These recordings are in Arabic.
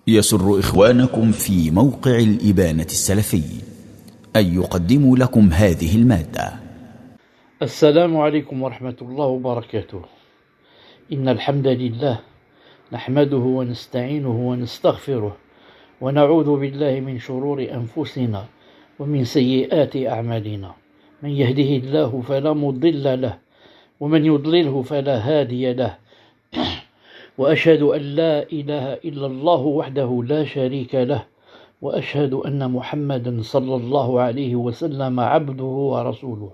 يسر إخوانكم في موقع الإبانة السلفي أن يقدموا لكم هذه المادة. السلام عليكم ورحمة الله وبركاته. إن الحمد لله نحمده ونستعينه ونستغفره ونعوذ بالله من شرور أنفسنا ومن سيئات أعمالنا. من يهده الله فلا مضل له ومن يضلله فلا هادي له. وأشهد أن لا إله إلا الله وحده لا شريك له، وأشهد أن محمدا صلى الله عليه وسلم عبده ورسوله.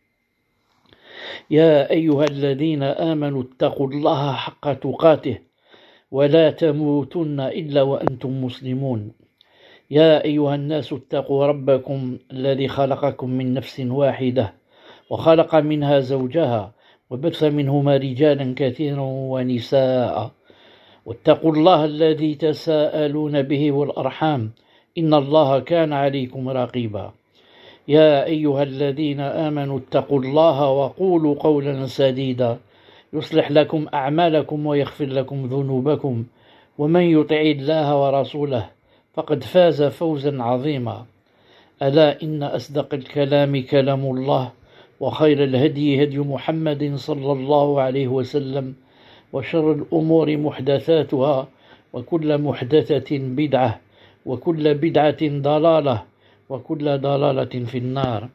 يا أيها الذين آمنوا اتقوا الله حق تقاته ولا تموتن إلا وأنتم مسلمون. يا أيها الناس اتقوا ربكم الذي خلقكم من نفس واحدة وخلق منها زوجها وبث منهما رجالا كثيرا ونساء، واتقوا الله الذي تساءلون به والأرحام إن الله كان عليكم رقيبا. يا أيها الذين آمنوا اتقوا الله وقولوا قولا سديدا يصلح لكم أعمالكم ويغفر لكم ذنوبكم، ومن يطع الله ورسوله فقد فاز فوزا عظيما. ألا إن أصدق الكلام كلام الله، وخير الهدي هدي محمد صلى الله عليه وسلم، وشر الأمور محدثاتها، وكل محدثة بدعة، وكل بدعة ضلالة، وكل ضلالة في النار.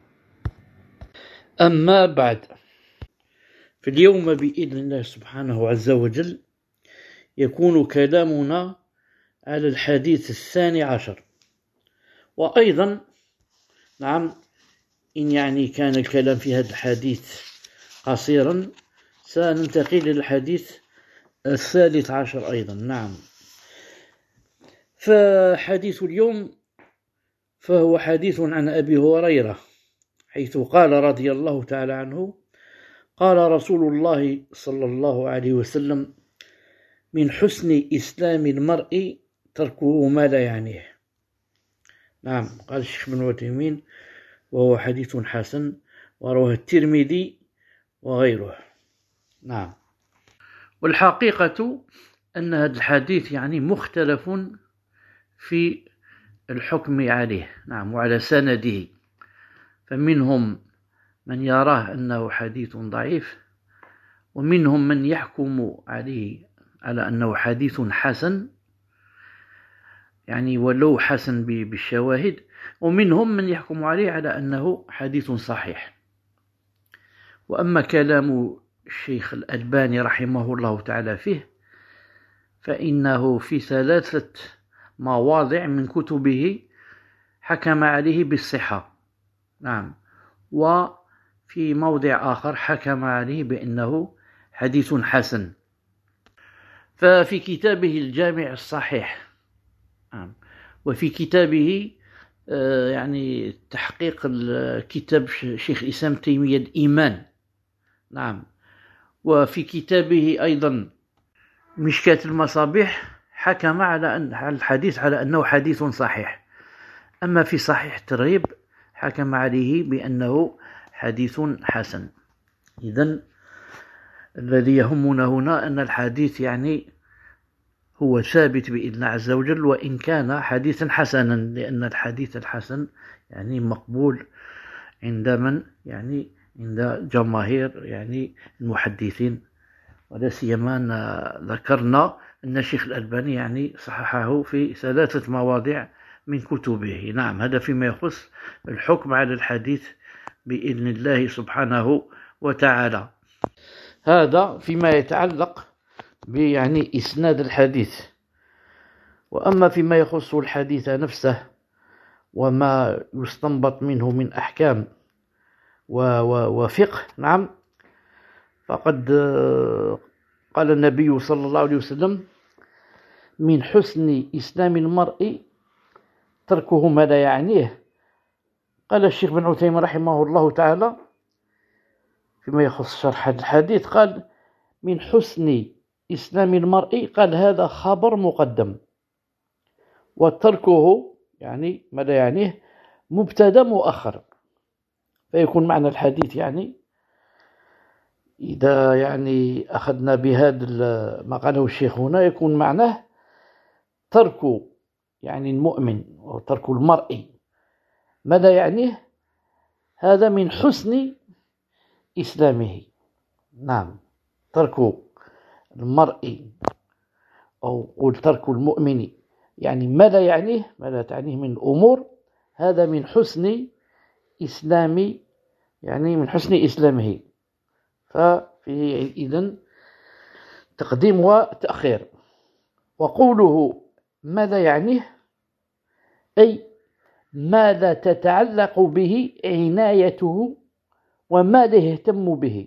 أما بعد، في اليوم بإذن الله سبحانه عز وجل يكون كلامنا على الحديث 12، وأيضا إن يعني كان الكلام في هذا الحديث قصيرا سننتقل إلى الحديث 13 أيضا. فحديث اليوم فهو حديث عن أبي هريرة، حيث قال رضي الله تعالى عنه: قال رسول الله صلى الله عليه وسلم: من حسن إسلام المرء تركه ما لا يعنيه. قال الشيخ بن عثيمين، وهو حديث حسن ورواه الترمذي وغيره. والحقيقة أن هذا الحديث مختلف في الحكم عليه، وعلى سنده، فمنهم من يراه أنه حديث ضعيف، ومنهم من يحكم عليه على أنه حديث حسن، ولو حسن بالشواهد، ومنهم من يحكم عليه على أنه حديث صحيح. وأما كلام الشيخ الألباني رحمه الله تعالى فيه، فإنه في 3 مواضع من كتبه حكم عليه بالصحة، وفي موضع آخر حكم عليه بأنه حديث حسن. ففي كتابه الجامع الصحيح، وفي كتابه تحقيق كتاب شيخ الإسلام تيمية الإيمان، وفي كتابه أيضا مشكاة المصابيح حكم على الحديث على أنه حديث صحيح. أما في صحيح الترغيب حكم عليه بأنه حديث حسن. إذن الذي يهمنا هنا أن الحديث هو ثابت بإذن الله عز وجل، وإن كان حديثا حسنا، لأن الحديث الحسن مقبول عند من؟ عند جماهير المحدثين، ولا سيما أن ذكرنا أن الشيخ الألباني صححه في 3 مواضع من كتبه. هذا فيما يخص الحكم على الحديث بإذن الله سبحانه وتعالى. هذا فيما يتعلق إسناد الحديث. وأما فيما يخص الحديث نفسه وما يستنبط منه من أحكام وفقه، فقد قال النبي صلى الله عليه وسلم: من حسن إسلام المرء تركه ما لا يعنيه. قال الشيخ بن عثيمين رحمه الله تعالى فيما يخص شرح هذا الحديث، قال: من حسن إسلام المرء، قال هذا خبر مقدم، وتركه ما لا يعنيه مبتدا مؤخر. فيكون معنى الحديث إذا أخذنا بهذا ما قاله الشيخ هنا، يكون معناه ترك يعني المؤمن وترك المرء ماذا يعنيه؟ هذا من حسن إسلامه. نعم، ترك المرء أو قل ترك المؤمن يعني ماذا يعنيه؟ ماذا تعنيه من الأمور؟ هذا من حسن إسلام، يعني من حسن إسلامه. ففيه إذن تقديم وتأخير. وقوله ماذا يعنيه؟ أي ماذا تتعلق به عنايته وماذا يهتم به.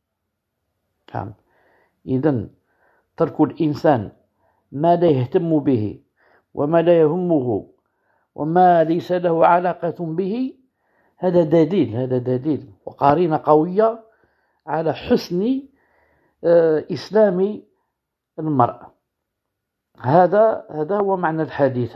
إذن ترك الإنسان ماذا يهتم به وماذا يهمه وما ليس له علاقة به، هذا دليل وقارنة قوية على حسن إسلام المرء. هذا هو معنى الحديث،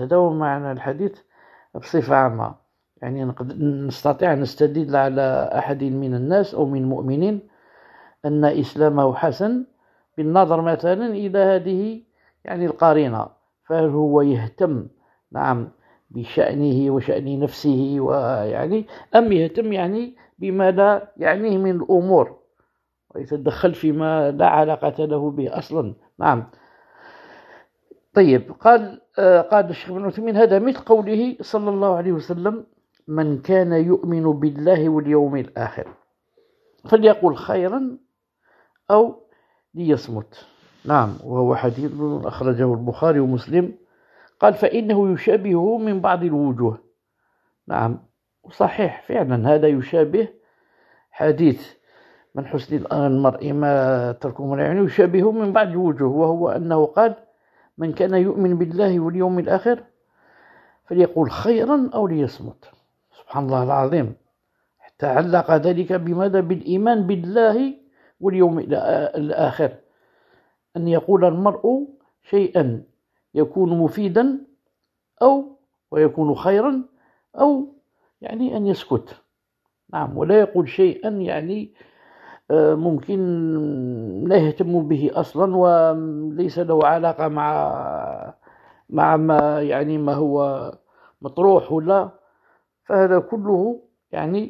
بصفة عامة. يعني نستطيع أن نستدل على أحد من الناس أو من المؤمنين أن إسلامه حسن بالنظر مثلا إلى هذه يعني القارنة، فهل هو يهتم نعم بشأنه وشأن نفسه ويعني أم يهتم يعني بما لا يعنيه من الأمور ويتدخل فيما لا علاقة له به أصلا. نعم. طيب، قال الشيخ ابن عثيمين هذا مثل قوله صلى الله عليه وسلم: من كان يؤمن بالله واليوم الآخر فليقل خيرا أو ليصمت. نعم، وهو حديث أخرجه البخاري ومسلم. قال: فإنه يشابهه من بعض الوجوه. نعم، صحيح فعلا هذا يشابه حديث من حسن المرء ما تركه يعني يشابهه من بعض الوجوه، وهو أنه قال: من كان يؤمن بالله واليوم الآخر فليقول خيرا أو ليصمت. سبحان الله العظيم، حتى علق ذلك بماذا؟ بالإيمان بالله واليوم الآخر، أن يقول المرء شيئا يكون مفيدا أو ويكون خيرا أو يعني أن يسكت. نعم، ولا يقول شيئا يعني ممكن لا يهتم به أصلا وليس له علاقة مع ما يعني ما هو مطروح ولا. فهذا كله يعني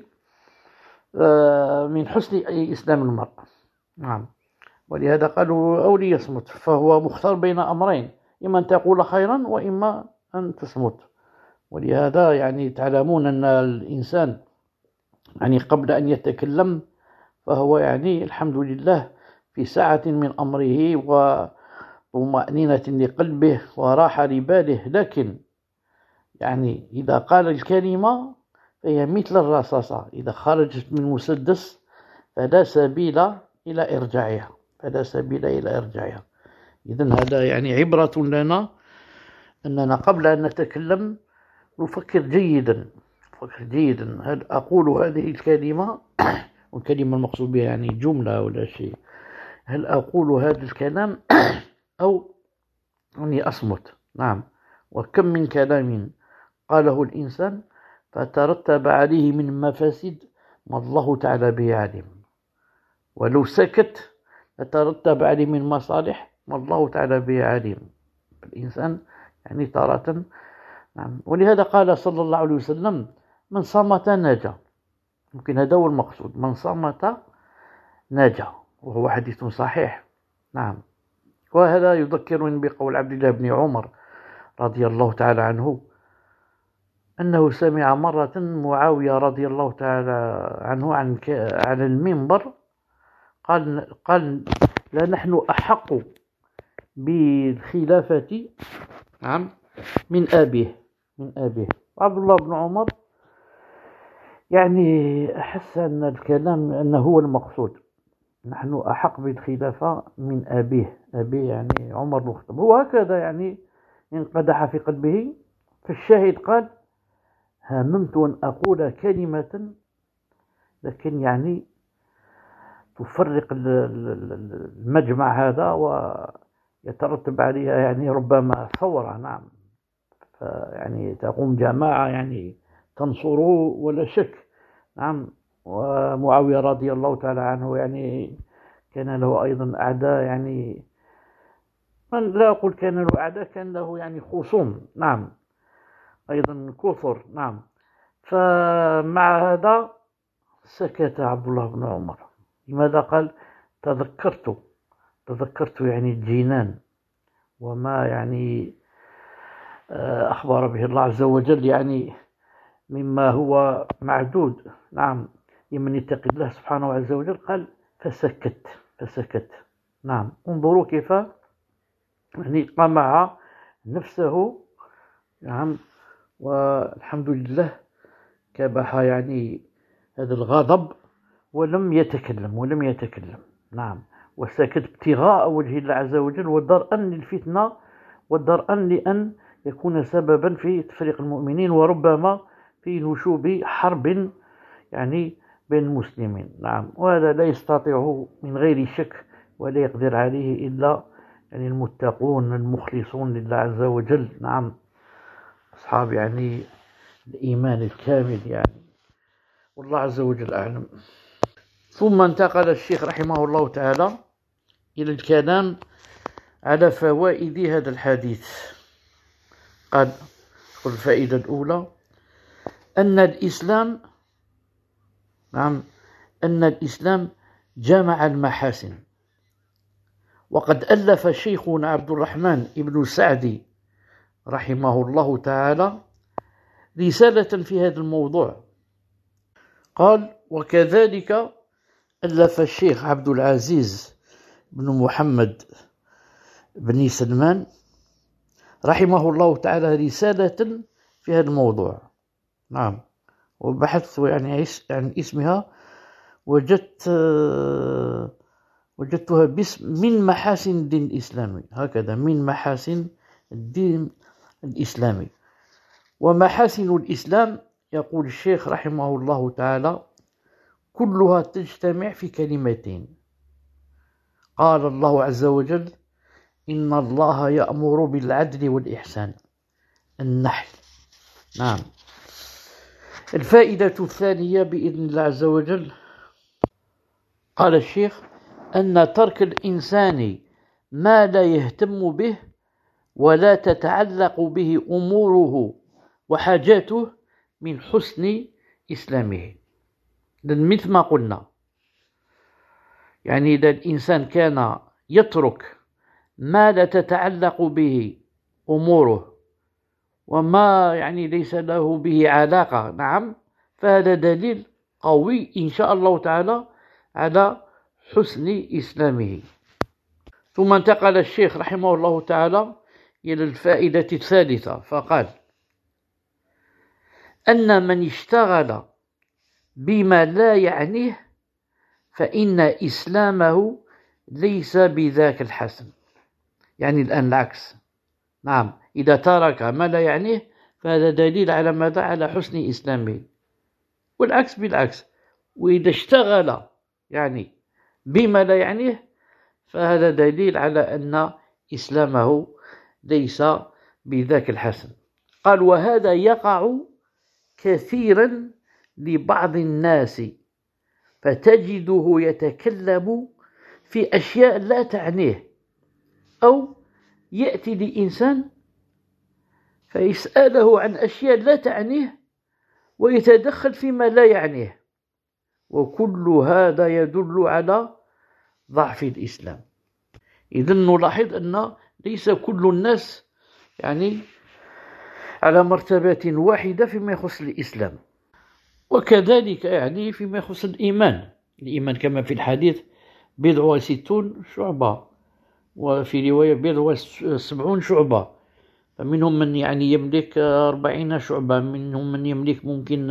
من حسن إسلام المرء. نعم، ولهذا قالوا أو ليصمت، فهو مختار بين أمرين: إما أن تقول خيرا وإما أن تصمت. ولهذا يعني تعلمون أن الإنسان يعني قبل أن يتكلم فهو يعني الحمد لله في سعة من أمره وطمأنينة لقلبه وراحة لباله، لكن يعني إذا قال الكلمة فهي مثل الرصاصة، إذا خرجت من مسدس فلا سبيل إلى إرجاعها. إذن هذا يعني عبرة لنا أننا قبل أن نتكلم نفكر جيدا هل أقول هذه الكلمة والكلمة المقصود بها يعني جملة ولا شيء، هل أقول هذا الكلام أو أني أصمت. نعم، وكم من كلام قاله الإنسان فترتب عليه من مفاسد ما الله تعالى به عليم، ولو سكت لترتب عليه من مصالح ما الله تعالى به عليم. الإنسان يعني تارة. نعم، ولهذا قال صلى الله عليه وسلم: من صمت نجا. ممكن هذا هو المقصود، من صمت نجا، وهو حديث صحيح. نعم، وهذا يذكرني بقول عبد الله بن عمر رضي الله تعالى عنه أنه سمع مرة معاوية رضي الله تعالى عنه على المنبر قال: لا نحن أحق بالخلافة نعم من أبيه. وعبد الله بن عمر يعني أحس أن الكلام أنه هو المقصود، نحن أحق بالخلافة من أبيه يعني عمر بن الخطاب. وهكذا يعني انقدح في قلبه. فالشاهد قال: هممت أن أقول كلمة لكن يعني تفرق المجمع هذا ويترتب عليها يعني ربما ثورة. نعم، يعني تقوم جماعة يعني تنصره ولا شك. نعم، ومعاوية رضي الله تعالى عنه يعني كان له أيضا أعداء يعني من لا أقول كان له أعداء، كان له يعني خصوم، نعم، أيضا كثر، نعم. فمع هذا سكت عبد الله بن عمر. لماذا؟ قال: تذكرت يعني الجنان وما يعني أخبر به الله عز وجل، يعني مما هو معدود، نعم، لمن يتقي الله سبحانه عز وجل. قال: فسكت. نعم، انظروا كيف يعني قمع نفسه، نعم، والحمد لله كبح يعني هذا الغضب ولم يتكلم، نعم، وسكت ابتغاء وجه الله عز وجل، ودرءا للفتنة، ودرءا لأن يكون سببا في تفريق المؤمنين، وربما في نشوب حرب يعني بين المسلمين، نعم. وهذا لا يستطيعه من غير شك، ولا يقدر عليه إلا يعني المتقون المخلصون لله عز وجل، نعم، أصحاب يعني الإيمان الكامل يعني. والله عز وجل أعلم. ثم انتقل الشيخ رحمه الله تعالى إلى الكلام على فوائد هذا الحديث. قال: الفائدة الأولى أن الإسلام جمع المحاسن. وقد ألف شيخنا عبد الرحمن ابن سعدي رحمه الله تعالى رسالة في هذا الموضوع. قال: وكذلك ألف الشيخ عبد العزيز بن محمد بن سلمان رحمه الله تعالى رسالة في هذا الموضوع، نعم. وبحثت يعني عن اسمها، وجدتها باسم من محاسن الدين الإسلامي، هكذا، من محاسن الدين الإسلامي. ومحاسن الإسلام، يقول الشيخ رحمه الله تعالى، كلها تجتمع في كلمتين. قال الله عز وجل: إن الله يأمر بالعدل والإحسان، النحل، نعم. الفائدة الثانية بإذن الله عز وجل، قال الشيخ: أن ترك الإنسان ما لا يهتم به ولا تتعلق به أموره وحاجاته من حسن إسلامه. مثل ما قلنا، يعني إذا الإنسان كان يترك ما لا تتعلق به أموره وما يعني ليس له به علاقة، نعم، فهذا دليل قوي إن شاء الله تعالى على حسن إسلامه. ثم انتقل الشيخ رحمه الله تعالى إلى الفائدة الثالثة، فقال: أن من اشتغل بما لا يعنيه فإن إسلامه ليس بذاك الحسن. يعني الآن العكس، نعم، إذا ترك ما لا يعنيه فهذا دليل على ماذا؟ على حسن إسلامه. والعكس بالعكس، وإذا اشتغل يعني بما لا يعنيه فهذا دليل على أن إسلامه ليس بذاك الحسن. قال: وهذا يقع كثيرا لبعض الناس، فتجده يتكلم في أشياء لا تعنيه، أو يأتي لإنسان فيسأله عن أشياء لا تعنيه ويتدخل فيما لا يعنيه، وكل هذا يدل على ضعف الإسلام. إذن نلاحظ أن ليس كل الناس يعني على مرتبة واحدة فيما يخص الإسلام، وكذلك يعني فيما يخص الإيمان كما في الحديث: 60 شعبة، وفي رواية 70 شعبة. فمنهم من يعني يملك 40 شعبة، منهم من يملك ممكن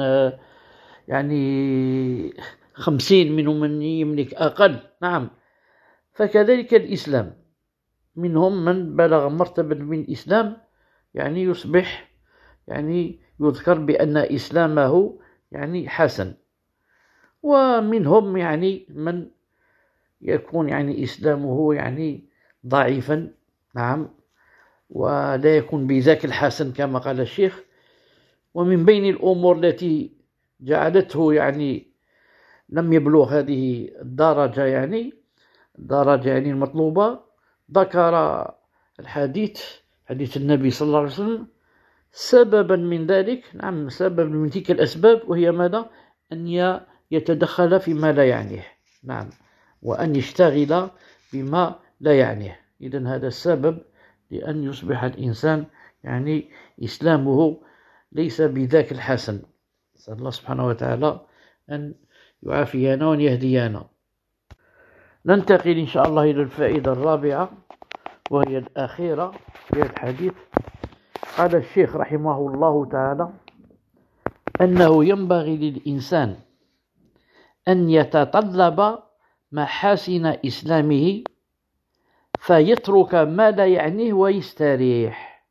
يعني 50، منهم من يملك أقل، نعم. فكذلك الإسلام، منهم من بلغ مرتبة من الإسلام يعني يصبح يعني يذكر بأن إسلامه يعني حسن، ومنهم يعني من يكون يعني إسلامه يعني ضعيفا، نعم، ولا يكون بذاك الحسن كما قال الشيخ. ومن بين الأمور التي جعلته يعني لم يبلغ هذه الدرجة يعني المطلوبة، ذكر حديث النبي صلى الله عليه وسلم سببا من ذلك، نعم سببا من تلك الأسباب، وهي ماذا؟ أن يتدخل فيما لا يعنيه، نعم، وأن يشتغل بما لا يعنيه. إذن هذا السبب لأن يصبح الإنسان يعني إسلامه ليس بذاك الحسن. نسأل الله سبحانه وتعالى أن يعافينا وأن يهدينا. ننتقل إن شاء الله إلى الفائدة الرابعة وهي الأخيرة في الحديث. قال الشيخ رحمه الله تعالى أنه ينبغي للإنسان أن يتطلب محاسن إسلامه فيترك ما لا يعنيه ويستريح،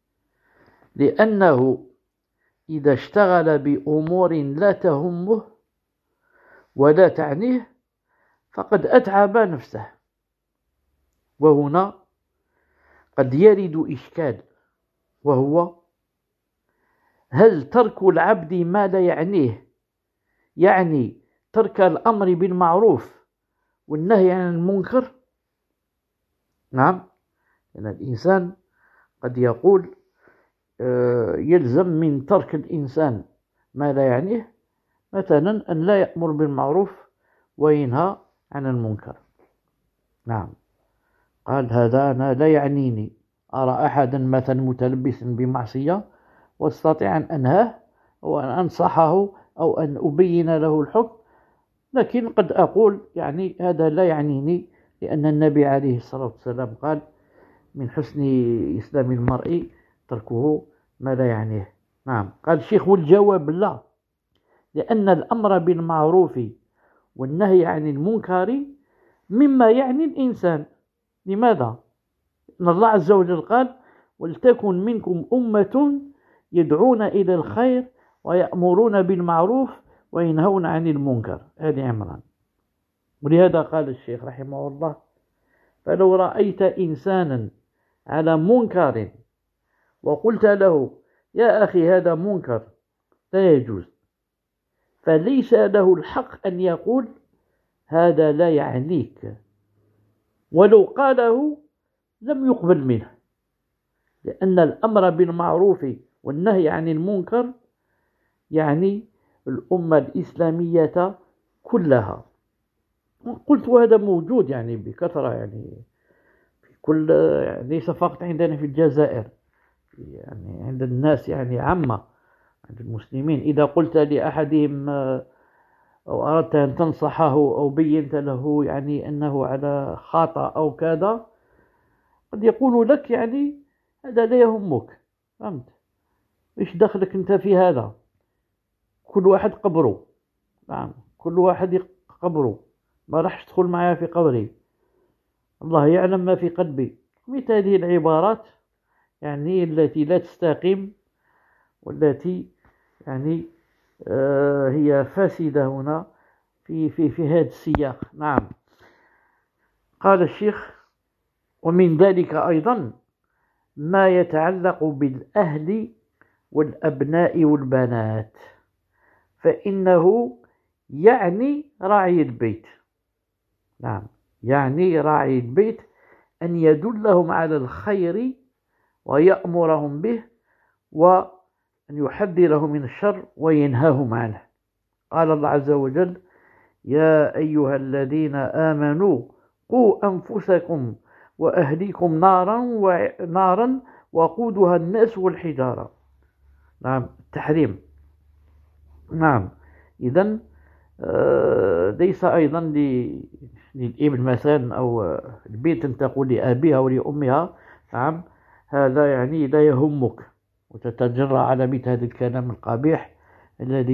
لأنه إذا اشتغل بأمور لا تهمه ولا تعنيه فقد أتعب نفسه. وهنا قد يرد إشكال، وهو هل ترك العبد ما لا يعنيه يعني ترك الأمر بالمعروف والنهي عن المنكر؟ نعم، لأن الإنسان قد يقول يلزم من ترك الإنسان ما لا يعنيه مثلا أن لا يأمر بالمعروف وينهى عن المنكر. نعم، قال هذا أنا لا يعنيني، أرى أحدا مثلا متلبسا بمعصية واستطيع أن أنهاه أو أن أنصحه أو أن أبين له الحكم، لكن قد أقول يعني هذا لا يعنيني، لأن النبي عليه الصلاة والسلام قال من حسن إسلام المرء تركه ما لا يعنيه. نعم، قال الشيخ والجواب لا، لأن الأمر بالمعروف والنهي عن المنكر مما يعني الإنسان. لماذا؟ إن الله عز وجل قال ولتكن منكم أمة يدعون إلى الخير ويأمرون بالمعروف وينهون عن المنكر، هذه عمران. ولهذا قال الشيخ رحمه الله فلو رأيت إنسانا على منكر وقلت له يا أخي هذا منكر لا يجوز، فليس له الحق أن يقول هذا لا يعنيك، ولو قاله لم يقبل منه، لأن الأمر بالمعروف والنهي عن المنكر يعني الأمة الإسلامية كلها. قلت وهذا موجود يعني بكثرة، يعني في كل، يعني ليس فقط عندنا في الجزائر، يعني عند الناس يعني عامة، عند المسلمين. إذا قلت لأحدهم أو أردت أن تنصحه أو بينت له يعني أنه على خطأ أو كذا، قد يقول لك يعني هذا لا يهمك، فهمت؟ إيش دخلك أنت في هذا؟ كل واحد قبره، نعم، كل واحد قبره، ما راح تدخل معايا في قبري، الله يعلم ما في قلبي. مثل هذه العبارات يعني التي لا تستقيم والتي يعني هي فاسدة هنا في هذا السياق. نعم، قال الشيخ ومن ذلك أيضا ما يتعلق بالأهل والأبناء والبنات، فإنه يعني راعي البيت. نعم، يعني راعي البيت أن يدلهم على الخير ويأمرهم به وأن يحذرهم من الشر وينهاهم عنه. قال الله عز وجل يا أيها الذين آمنوا قوا أنفسكم وأهليكم نارا وقودها الناس والحجارة. نعم، التحريم. نعم، إذن ليس أيضا للابن مثلا أو البنت أن تقول لأبيها أو لأمها نعم هذا يعني لا يهمك، وتتجرأ على مثل هذا الكلام القبيح الذي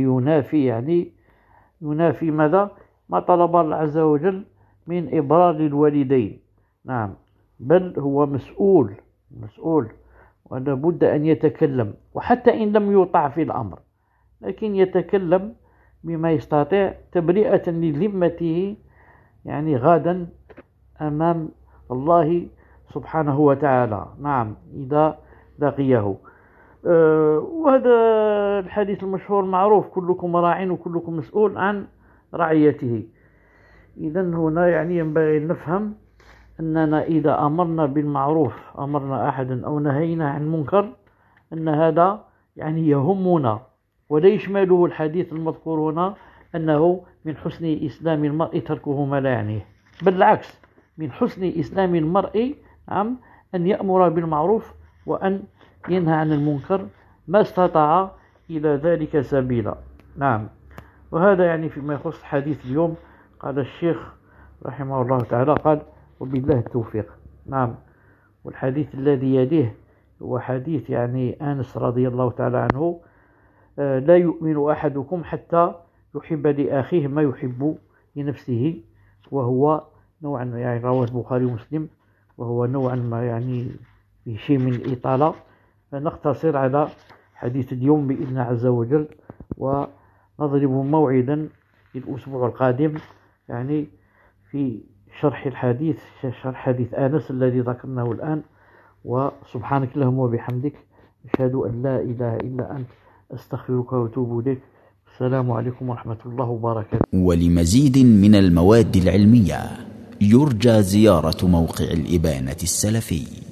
ينافي ماذا؟ ما طلب الله عز وجل من إبرار الوالدين. نعم، بل هو مسؤول ولا بد أن يتكلم، وحتى إن لم يطع في الأمر لكن يتكلم بما يستطيع تبرئة لذمته يعني غدا أمام الله سبحانه وتعالى. نعم، إذا لقيه. وهذا الحديث المشهور معروف كلكم راع وكلكم مسؤول عن رعيته. إذن هنا يعني ينبغي أن نفهم أننا إذا أمرنا بالمعروف أمرنا أحدا أو نهينا عن منكر أن هذا يعني يهمنا، ولا يشمله الحديث المذكور هنا أنه من حسن إسلام المرء تركه ما لا يعنيه، بل بالعكس، من حسن إسلام المرء أن يأمر بالمعروف وأن ينهى عن المنكر ما استطاع إلى ذلك سبيلا. نعم. وهذا يعني فيما يخص حديث اليوم. قال الشيخ رحمه الله تعالى قال وبالله التوفيق. نعم. والحديث الذي يليه هو حديث يعني أنس رضي الله تعالى عنه: لا يؤمن أحدكم حتى يحب لأخيه ما يحب لنفسه، وهو نوعا يعني رواه البخاري ومسلم، وهو نوعا ما يعني في شيء من الإطالة. فنقتصر على حديث اليوم بإذن الله عز وجل، ونضرب موعدا للأسبوع القادم يعني في شرح حديث أنس الذي ذكرناه الآن. وسبحانك اللهم وبحمدك، أشهد أن لا إله إلا أنت، أستغفرك وأتوب إليك. السلام عليكم ورحمة الله وبركاته. ولمزيد من المواد العلمية يرجى زيارة موقع الإبانة السلفي.